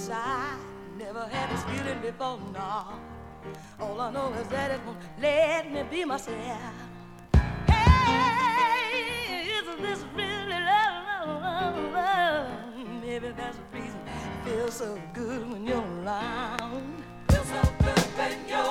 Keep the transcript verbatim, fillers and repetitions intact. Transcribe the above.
inside. Never had this feeling before, no. All I know is that it won't let me be myself. Hey, isn't this really love, love, love? Maybe that's the reason it feels so good when you're around. Feels so good when you're